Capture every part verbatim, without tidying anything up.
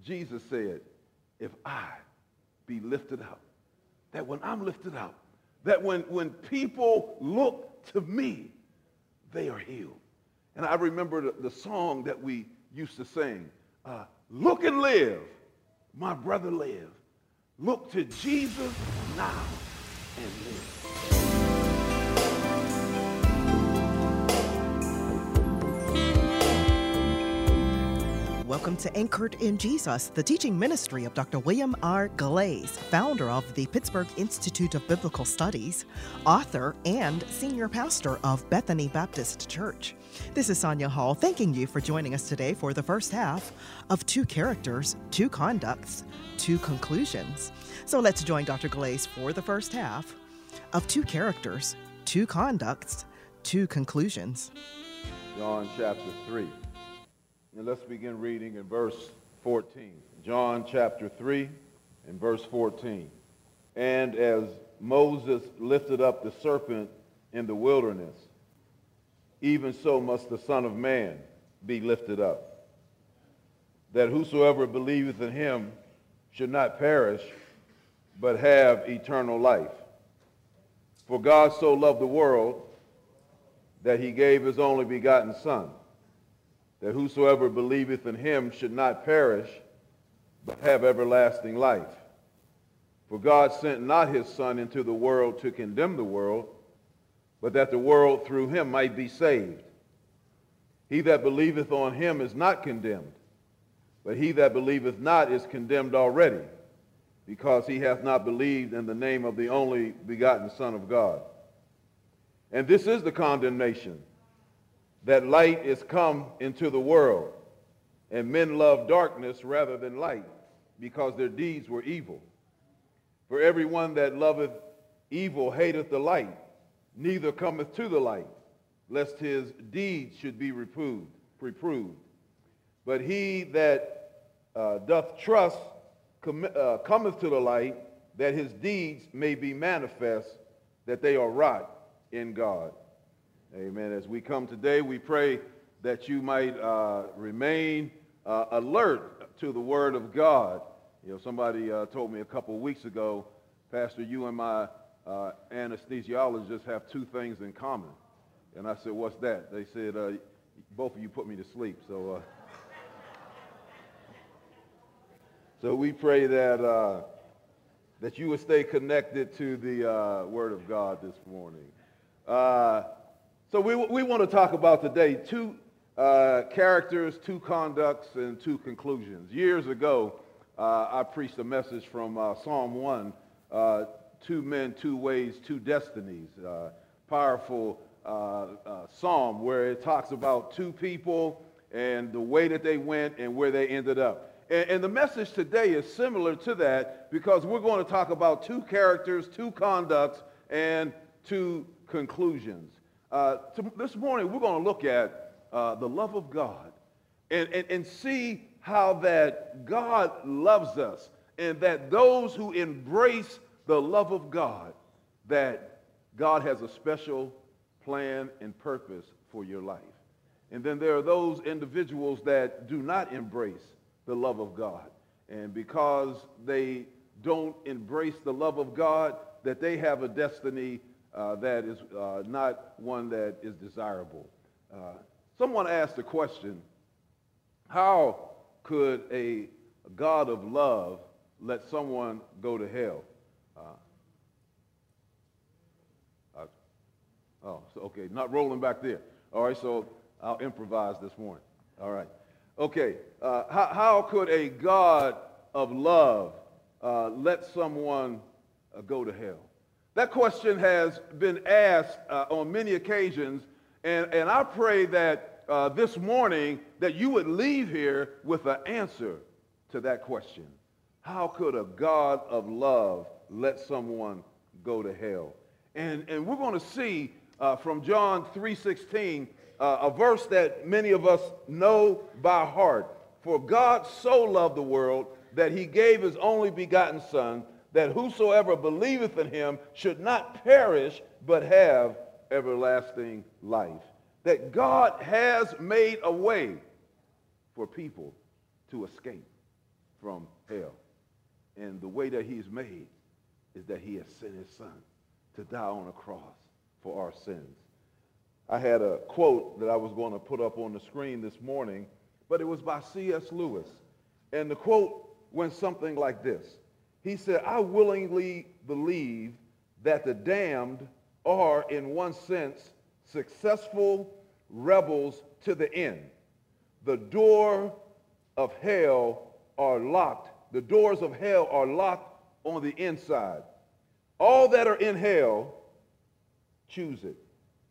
Jesus said, if I be lifted up, that when I'm lifted up, that when, when people look to me, they are healed. And I remember the, the song that we used to sing, uh, look and live, my brother live. Look to Jesus now and live. Welcome to Anchored in Jesus, the teaching ministry of Doctor William R. Glaze, founder of the Pittsburgh Institute of Biblical Studies, author, and senior pastor of Bethany Baptist Church. This is Sonia Hall, thanking you for joining us today for the first half of Two Characters, Two Conducts, Two Conclusions. So let's join Doctor Glaze for the first half of Two Characters, Two Conducts, Two Conclusions. John chapter three. And let's begin reading in verse fourteen. John chapter three and verse fourteen. And as Moses lifted up the serpent in the wilderness, even so must the Son of Man be lifted up, that whosoever believeth in him should not perish, but have eternal life. For God so loved the world that he gave his only begotten Son, that whosoever believeth in him should not perish, but have everlasting life. For God sent not his Son into the world to condemn the world, but that the world through him might be saved. He that believeth on him is not condemned, but he that believeth not is condemned already, because he hath not believed in the name of the only begotten Son of God. And this is the condemnation, that light is come into the world, and men love darkness rather than light, because their deeds were evil. For everyone that loveth evil hateth the light, neither cometh to the light, lest his deeds should be reproved. reproved. But he that uh, doth trust com- uh, cometh to the light, that his deeds may be manifest, that they are wrought in God. Amen. As we come today, we pray that you might uh, remain uh, alert to the Word of God. You know, somebody uh, told me a couple of weeks ago, Pastor, you and my uh, anesthesiologist have two things in common. And I said, what's that? They said, uh, both of you put me to sleep. So, uh, so we pray that uh, that you would stay connected to the uh, Word of God this morning. Uh, So we, we want to talk about today two uh, characters, two conducts, and two conclusions. Years ago, uh, I preached a message from uh, Psalm one, uh, two men, two ways, two destinies. Uh, powerful uh, uh, psalm where it talks about two people and the way that they went and where they ended up. And, and the message today is similar to that, because we're going to talk about two characters, two conducts, and two conclusions. Uh, to, this morning, we're going to look at uh, the love of God and, and, and see how that God loves us, and that those who embrace the love of God, that God has a special plan and purpose for your life. And then there are those individuals that do not embrace the love of God. And because they don't embrace the love of God, that they have a destiny Uh, that is uh, not one that is desirable. Uh, someone asked the question, how could a God of love let someone go to hell? Uh, uh, oh, so, okay, not rolling back there. All right, so I'll improvise this morning. All right. Okay, uh, how, how could a God of love uh, let someone uh, go to hell? That question has been asked uh, on many occasions, and, and I pray that uh, this morning that you would leave here with an answer to that question. How could a God of love let someone go to hell? And, and we're going to see uh, from John three sixteen, uh, a verse that many of us know by heart. For God so loved the world that he gave his only begotten Son, that whosoever believeth in him should not perish, but have everlasting life. That God has made a way for people to escape. from hell. And the way that he's made is that he has sent his son to die on a cross for our sins. I had a quote that I was going to put up on the screen this morning, but it was by C S Lewis. And the quote went something like this. He said, "I willingly believe that the damned are, in one sense, successful rebels to the end. The door of hell are locked. The doors of hell are locked on the inside. All that are in hell choose it.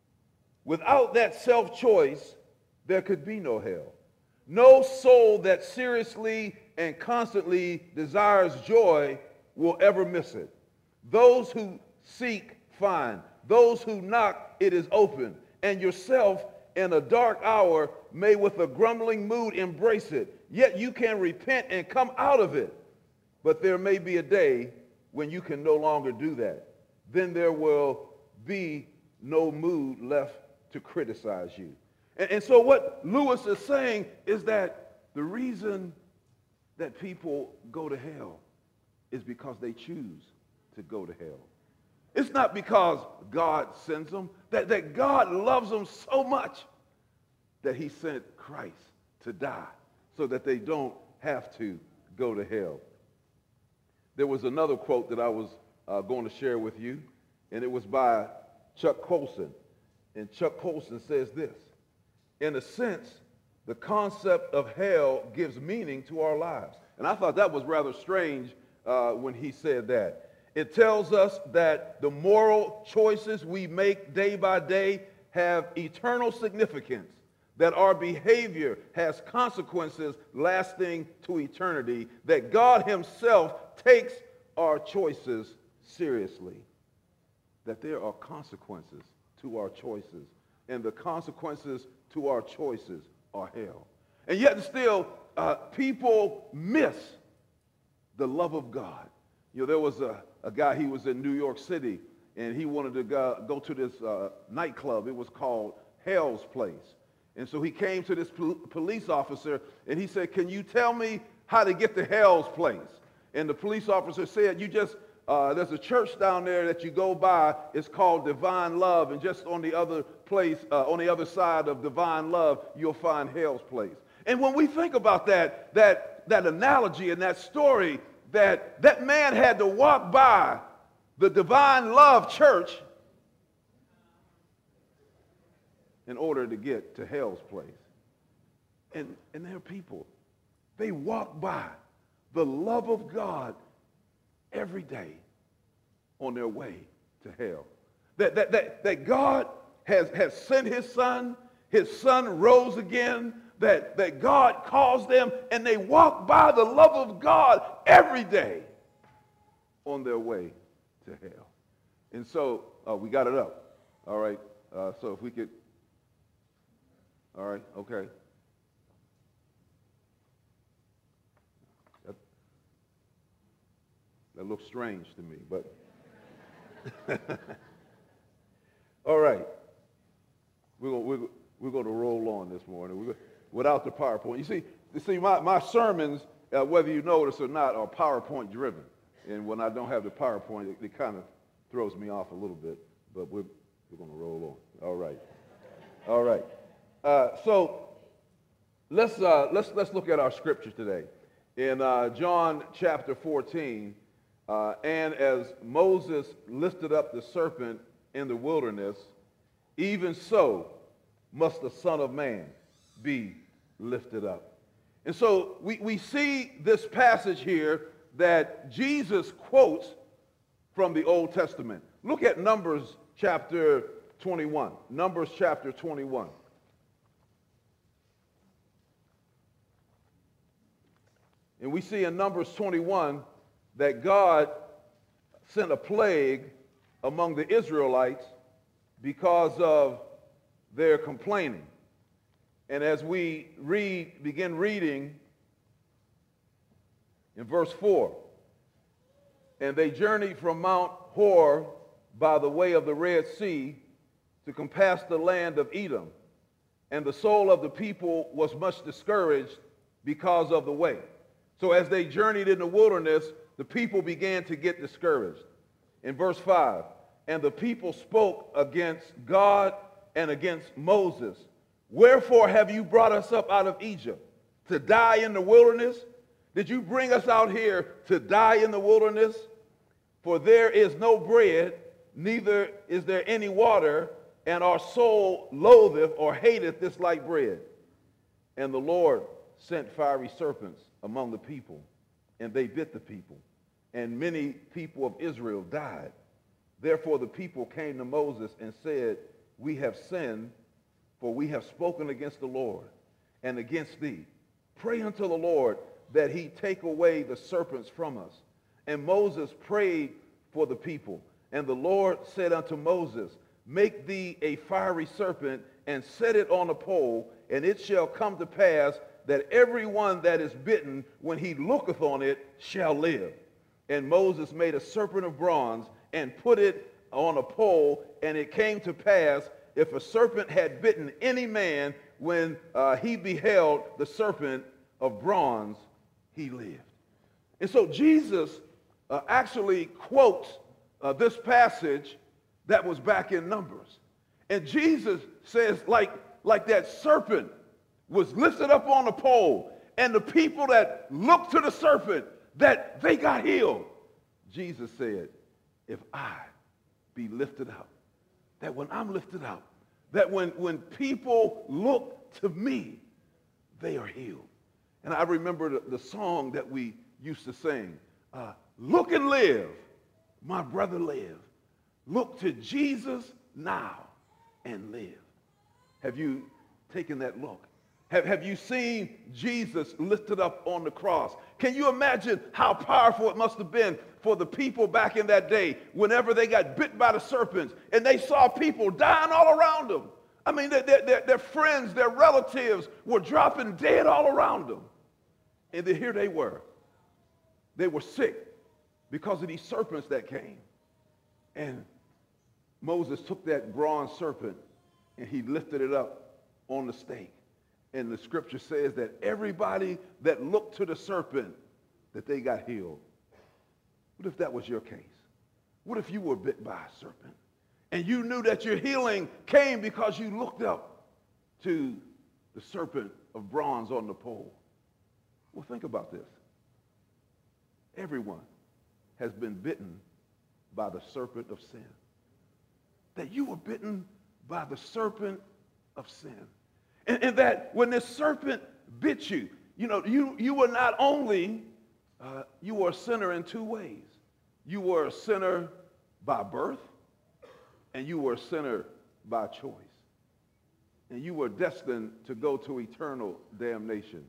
Without that self-choice, there could be no hell. No soul that seriously and constantly desires joy will ever miss it. Those who seek, find. Those who knock, it is open. And yourself, in a dark hour, may with a grumbling mood embrace it. Yet you can repent and come out of it. But there may be a day when you can no longer do that. Then there will be no mood left to criticize you." And, and so what Lewis is saying is that the reason that people go to hell is because they choose to go to hell. It's not because God sends them, that, that God loves them so much that he sent Christ to die so that they don't have to go to hell. There was another quote that I was uh, going to share with you, and it was by Chuck Colson. And Chuck Colson says this: "In a sense, the concept of hell gives meaning to our lives." And I thought that was rather strange uh, when he said that. It tells us that the moral choices we make day by day have eternal significance, that our behavior has consequences lasting to eternity, that God himself takes our choices seriously, that there are consequences to our choices, and the consequences to our choices are hell. And yet still, uh, people miss the love of God. You know, there was a, a guy, he was in New York City, and he wanted to go, go to this uh, nightclub. It was called Hell's Place. And so he came to this pol- police officer, and he said, "Can you tell me how to get to Hell's Place?" And the police officer said, "You just, uh, there's a church down there that you go by. It's called Divine Love, and just on the other place, uh, on the other side of Divine Love, you'll find Hell's Place." And when we think about that, that, that analogy and that story, that that man had to walk by the Divine Love Church in order to get to Hell's Place. And, and there are people, they walk by the love of God every day on their way to hell. That, that, that, that God has, has sent his son, his son rose again, that, that God calls them, and they walk by the love of God every day on their way to hell. And so uh, we got it up. All right. Uh, so if we could. All right. Okay. That, that looks strange to me, but. All right. We're going we're, we're going to roll on this morning. We're, without the PowerPoint. You see, you see my, my sermons, uh, whether you notice or not, are PowerPoint driven. And when I don't have the PowerPoint, it, it kind of throws me off a little bbit. But we're, we're going to roll on. All right. All right. Uh, so let's, uh, let's, let's look at our scripture today. In uh, John chapter fourteen, uh, and as Moses lifted up the serpent in the wilderness, even so must the Son of Man be lifted up. And so we, we see this passage here that Jesus quotes from the Old Testament. Look at Numbers chapter twenty-one. Numbers chapter twenty-one. And we see in Numbers twenty-one that God sent a plague among the Israelites because of their complaining. And as we read, begin reading in verse four, and they journeyed from Mount Hor by the way of the Red Sea to compass the land of Edom. And the soul of the people was much discouraged because of the way. So as they journeyed in the wilderness, the people began to get discouraged. In verse five, and the people spoke against God and against Moses. Wherefore have you brought us up out of Egypt? To die in the wilderness? Did you bring us out here to die in the wilderness? For there is no bread, neither is there any water, and our soul loatheth or hateth this light bread. And the Lord sent fiery serpents among the people, and they bit the people, and many people of Israel died. Therefore the people came to Moses and said, we have sinned, for we have spoken against the Lord and against thee. Pray unto the Lord that he take away the serpents from us. And Moses prayed for the people. And the Lord said unto Moses, make thee a fiery serpent, and set it on a pole, and it shall come to pass that every one that is bitten, when he looketh on it, shall live. And Moses made a serpent of bronze, and put it on a pole, and it came to pass, if a serpent had bitten any man, when uh, he beheld the serpent of bronze, he lived. And so Jesus uh, actually quotes uh, this passage that was back in Numbers. And Jesus says, like, like that serpent was lifted up on a pole, and the people that looked to the serpent, that they got healed. Jesus said, if I be lifted up, that when I'm lifted up, that when, when people look to me, they are healed. And I remember the, the song that we used to sing, uh, look and live, my brother live. Look to Jesus now and live. Have you taken that look? Have, have you seen Jesus lifted up on the cross? Can you imagine how powerful it must have been for the people back in that day whenever they got bit by the serpents and they saw people dying all around them? I mean, their, their, their friends, their relatives were dropping dead all around them. And then here they were. They were sick because of these serpents that came. And Moses took that bronze serpent and he lifted it up on the stake. And the scripture says that everybody that looked to the serpent, that they got healed. What if that was your case? What if you were bit by a serpent and you knew that your healing came because you looked up to the serpent of bronze on the pole? Well, think about this. Everyone has been bitten by the serpent of sin. That you were bitten by the serpent of sin. And, and that when this serpent bit you, you know, you, you were not only, uh, you were a sinner in two ways. You were a sinner by birth, and you were a sinner by choice. And you were destined to go to eternal damnation.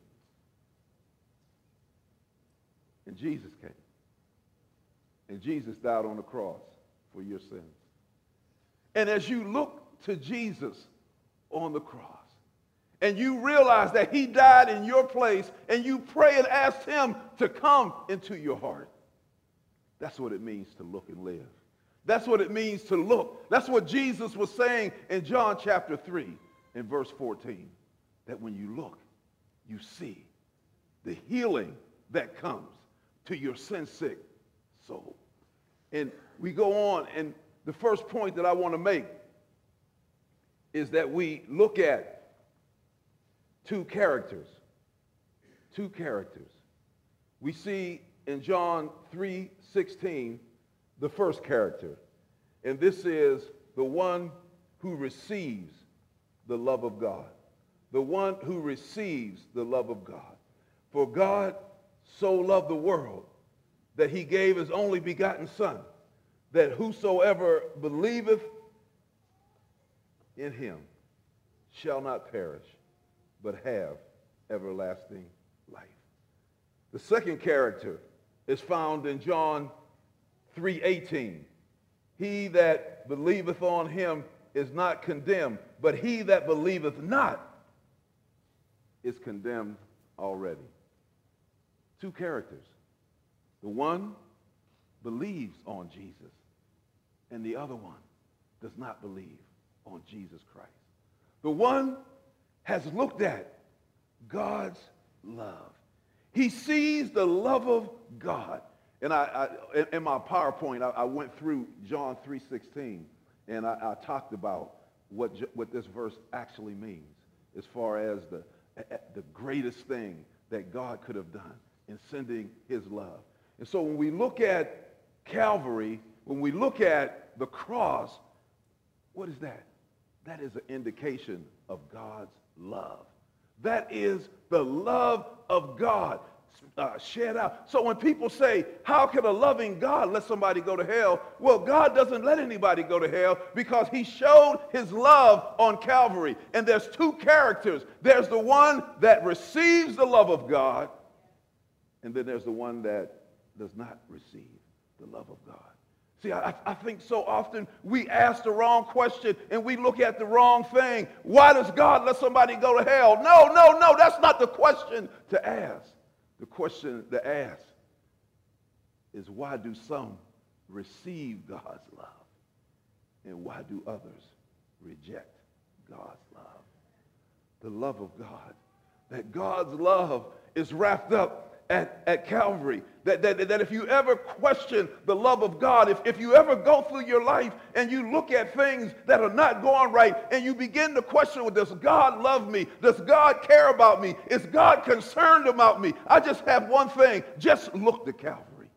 And Jesus came. And Jesus died on the cross for your sins. And as you look to Jesus on the cross, and you realize that he died in your place, and you pray and ask him to come into your heart, that's what it means to look and live. That's what it means to look. That's what Jesus was saying in John chapter three in verse fourteen, that when you look, you see the healing that comes to your sin-sick soul. And we go on, and the first point that I want to make is that we look at two characters. Two characters. We see in John three sixteen the first character, and this is the one who receives the love of God. The one who receives the love of God. For God so loved the world that he gave his only begotten Son, that whosoever believeth in him shall not perish, but have everlasting life. The second character is found in John three eighteen. He that believeth on him is not condemned, but he that believeth not is condemned already. Two characters. The one believes on Jesus, and the other one does not believe on Jesus Christ. The one has looked at God's love. He sees the love of God. And I, I in my PowerPoint, I, I went through John three sixteen, and I, I talked about what, what this verse actually means as far as the, the greatest thing that God could have done in sending his love. And so when we look at Calvary, when we look at the cross, what is that? That is an indication of God's love. That is the love of God uh, shed out. So when people say, how can a loving God let somebody go to hell? Well, God doesn't let anybody go to hell because he showed his love on Calvary. And there's two characters. There's the one that receives the love of God, and then there's the one that does not receive the love of God. See, I, I think so often we ask the wrong question and we look at the wrong thing. Why does God let somebody go to hell? No, no, no, that's not the question to ask. The question to ask is, why do some receive God's love and why do others reject God's love? The love of God. That God's love is wrapped up At, at Calvary, that, that, that if you ever question the love of God, if, if you ever go through your life and you look at things that are not going right and you begin to question, well, does God love me? Does God care about me? Is God concerned about me? I just have one thing, just look to Calvary.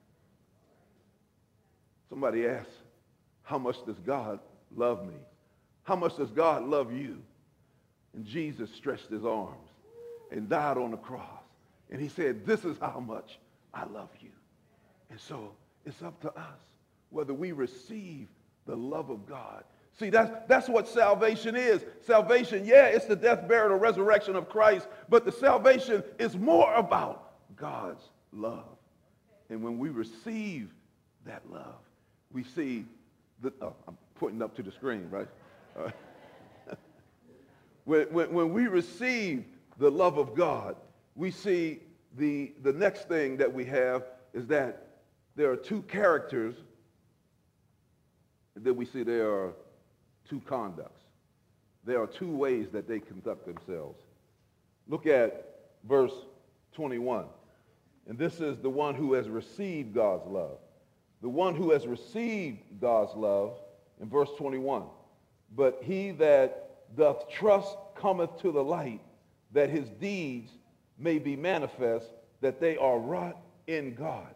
Somebody asks, how much does God love me? How much does God love you? And Jesus stretched his arms and died on the cross. And he said, this is how much I love you. And so it's up to us whether we receive the love of God. See, that's, that's what salvation is. Salvation, yeah, it's the death, burial, and resurrection of Christ, but the salvation is more about God's love. And when we receive that love, we see, the, oh, I'm pointing up to the screen, right? Uh, when, when, when we receive the love of God, we see the, the next thing that we have is that there are two characters, and then we see there are two conducts. There are two ways that they conduct themselves. Look at verse twenty-one. And this is the one who has received God's love. The one who has received God's love, in verse twenty-one. But he that doth trust cometh to the light, that his deeds may be manifest, that they are wrought in God.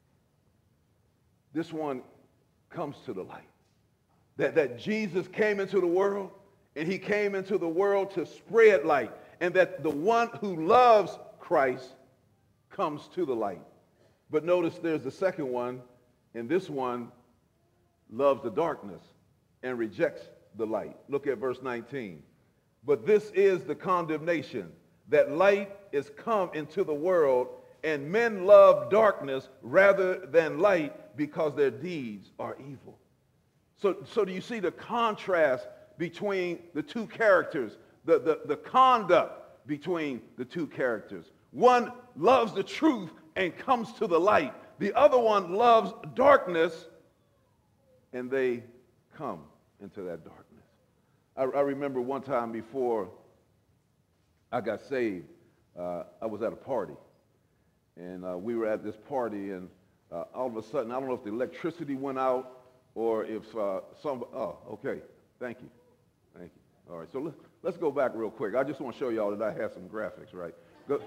This one comes to the light. That, that Jesus came into the world, and he came into the world to spread light, and that the one who loves Christ comes to the light. But notice there's the second one, and this one loves the darkness and rejects the light. Look at verse nineteen. But this is the condemnation, that light is come into the world, and men love darkness rather than light because their deeds are evil. So, so do you see the contrast between the two characters, the, the, the conduct between the two characters? One loves the truth and comes to the light. The other one loves darkness, and they come into that darkness. I, I remember one time before I got saved, uh, I was at a party, and uh, we were at this party, and uh, all of a sudden, I don't know if the electricity went out or if uh, some, oh, okay, thank you, thank you. All right, so let's, let's go back real quick. I just want to show y'all that I have some graphics, right? Go,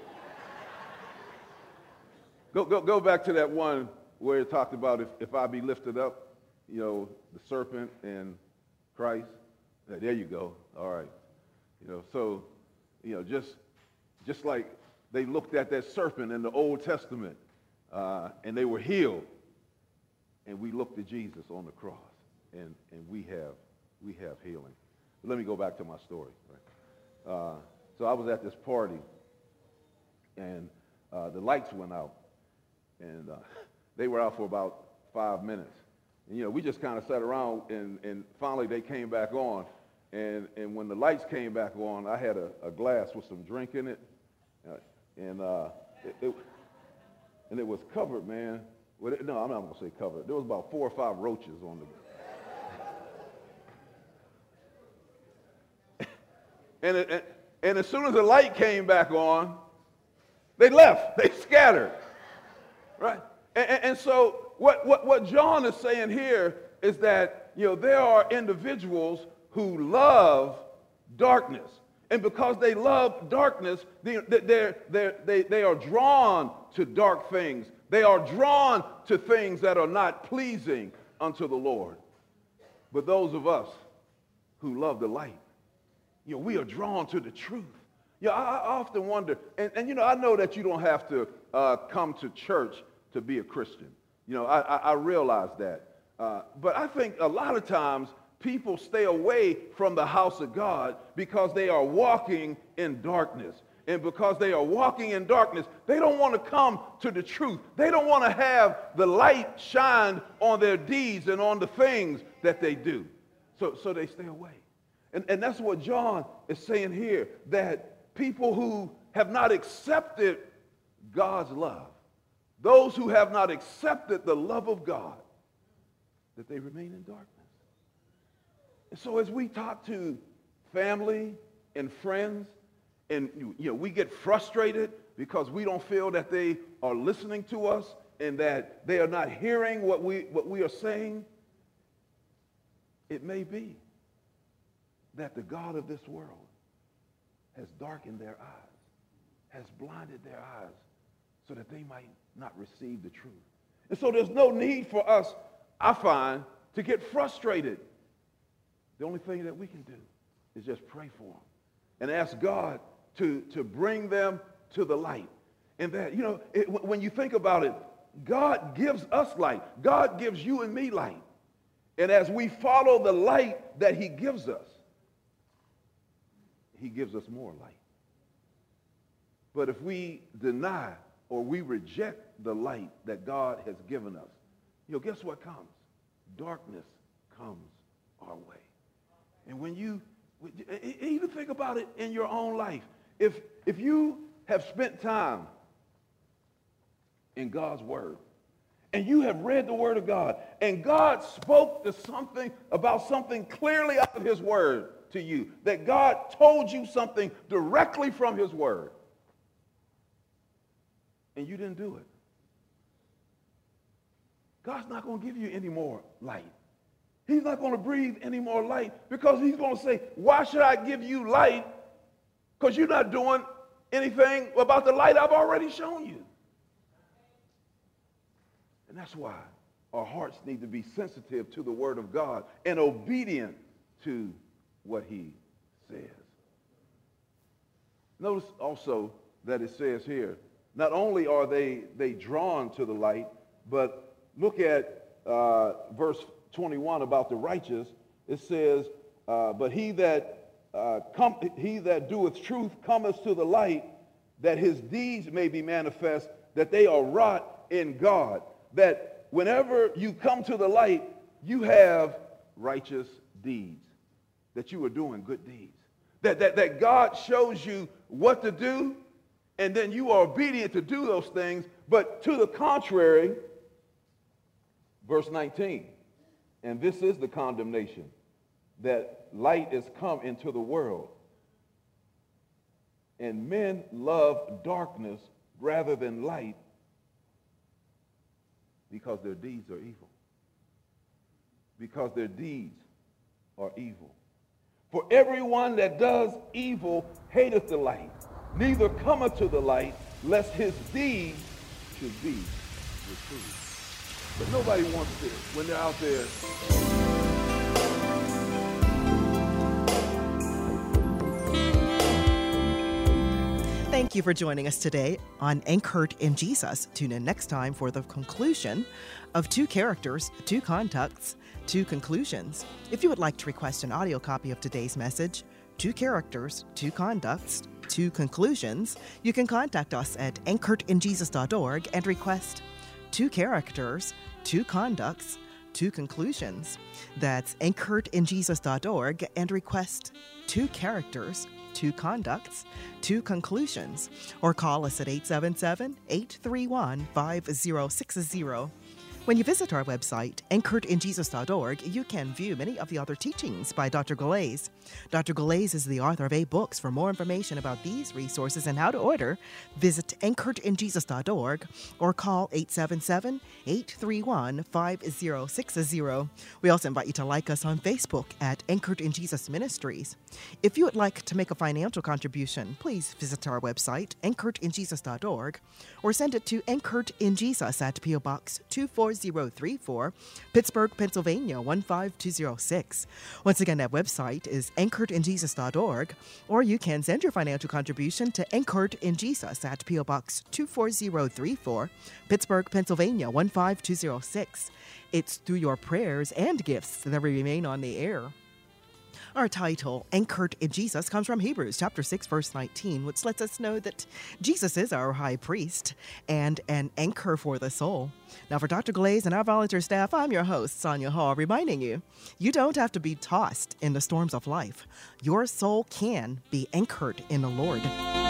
go, go, go back to that one where it talked about if, if I be lifted up, you know, the serpent and Christ. There you go, all right. You know, so, you know, just, just like they looked at that serpent in the Old Testament uh, and they were healed, and we looked at Jesus on the cross, and, and we have we have healing. But let me go back to my story. Right? Uh, so I was at this party, and uh, the lights went out, and uh, they were out for about five minutes. And, you know, we just kind of sat around, and, and finally they came back on. And, and when the lights came back on, I had a, a glass with some drink in it, uh, and uh, it, it and it was covered, man. With it, no, I'm not going to say covered. There was about four or five roaches on the. and, it, and and as soon as the light came back on, They left. They scattered. Right? And, and, and so what, what, what John is saying here is that, you know, there are individuals who love darkness. And because they love darkness, they, they're, they're, they, they are drawn to dark things. They are drawn to things that are not pleasing unto the Lord. But those of us who love the light, you know, we are drawn to the truth. Yeah, I, I often wonder, and, and you know, I know that you don't have to uh, come to church to be a Christian. You know, I, I, I realize that. Uh, but I think a lot of times people stay away from the house of God because they are walking in darkness. And because they are walking in darkness, they don't want to come to the truth. They don't want to have the light shined on their deeds and on the things that they do. So, so they stay away. And, and that's what John is saying here, that people who have not accepted God's love, those who have not accepted the love of God, that they remain in darkness. And so as we talk to family and friends, and you know, we get frustrated because we don't feel that they are listening to us and that they are not hearing what we, what we are saying, it may be that the God of this world has darkened their eyes, has blinded their eyes so that they might not receive the truth. And so there's no need for us, I find, to get frustrated. The only thing that we can do is just pray for them and ask God to, to bring them to the light. And that, you know, it, when you think about it, God gives us light. God gives you and me light. And as we follow the light that he gives us, he gives us more light. But if we deny or we reject the light that God has given us, you know, guess what comes? Darkness comes our way. And when you, even think about it in your own life. If, if you have spent time in God's word, and you have read the word of God, and God spoke to something about something clearly out of his word to you, that God told you something directly from his word, and you didn't do it, God's not going to give you any more light. He's not going to breathe any more light because he's going to say, why should I give you light? Because you're not doing anything about the light I've already shown you. And that's why our hearts need to be sensitive to the word of God and obedient to what he says. Notice also that it says here, not only are they, they drawn to the light, but look at uh, verse twenty-one about the righteous. It says, uh, but he that, uh, come, he that doeth truth cometh to the light, that his deeds may be manifest, that they are wrought in God. That whenever you come to the light, you have righteous deeds, that you are doing good deeds. That, that, that God shows you what to do, and then you are obedient to do those things. But to the contrary, verse nineteen, and this is the condemnation, that light is come into the world, and men love darkness rather than light, because their deeds are evil. Because their deeds are evil. For everyone that does evil hateth the light, neither cometh to the light, lest his deeds should be reproved. But nobody wants this when they're out there. Thank you for joining us today on Anchored in Jesus. Tune in next time for the conclusion of Two Characters, Two Conducts, Two Conclusions. If you would like to request an audio copy of today's message, Two Characters, Two Conducts, Two Conclusions, you can contact us at anchored in jesus dot org and request Two Characters, Two Conducts, Two Conclusions. That's anchored in jesus dot org and request Two Characters, Two Conducts, Two Conclusions, or call us at eight seven seven, eight three one, five zero six zero. When you visit our website, anchored in jesus dot org, you can view many of the other teachings by Doctor Galais. Doctor Galais is the author of eight books. For more information about these resources and how to order, visit anchored in jesus dot org or call eight seven seven, eight three one, five zero six zero. We also invite you to like us on Facebook at Anchored in Jesus Ministries. If you would like to make a financial contribution, please visit our website, anchored in jesus dot org, or send it to Anchored in Jesus at P O Box two four zero three four, Pittsburgh, Pennsylvania one five two zero six. Once again, that website is anchored in jesus dot org, or you can send your financial contribution to Anchored in Jesus at P O Box two four zero three four, Pittsburgh, Pennsylvania one five two zero six. It's through your prayers and gifts that we remain on the air. Our title, Anchored in Jesus, comes from Hebrews chapter six, verse nineteen, which lets us know that Jesus is our high priest and an anchor for the soul. Now, for Doctor Galais and our volunteer staff, I'm your host, Sonia Hall, reminding you, you don't have to be tossed in the storms of life. Your soul can be anchored in the Lord.